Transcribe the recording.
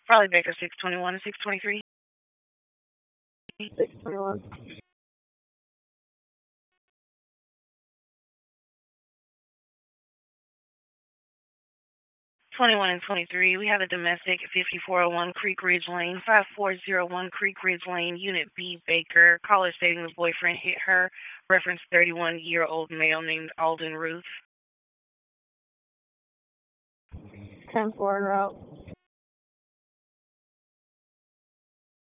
Probably Baker 621 and 623. 621. 21 and 23. We have a domestic at 5401 Creek Ridge Lane, 5401 Creek Ridge Lane, Unit B, Baker. Caller stating the boyfriend hit her. Reference 31-year-old male named Alden Ruth. 10-4 en route.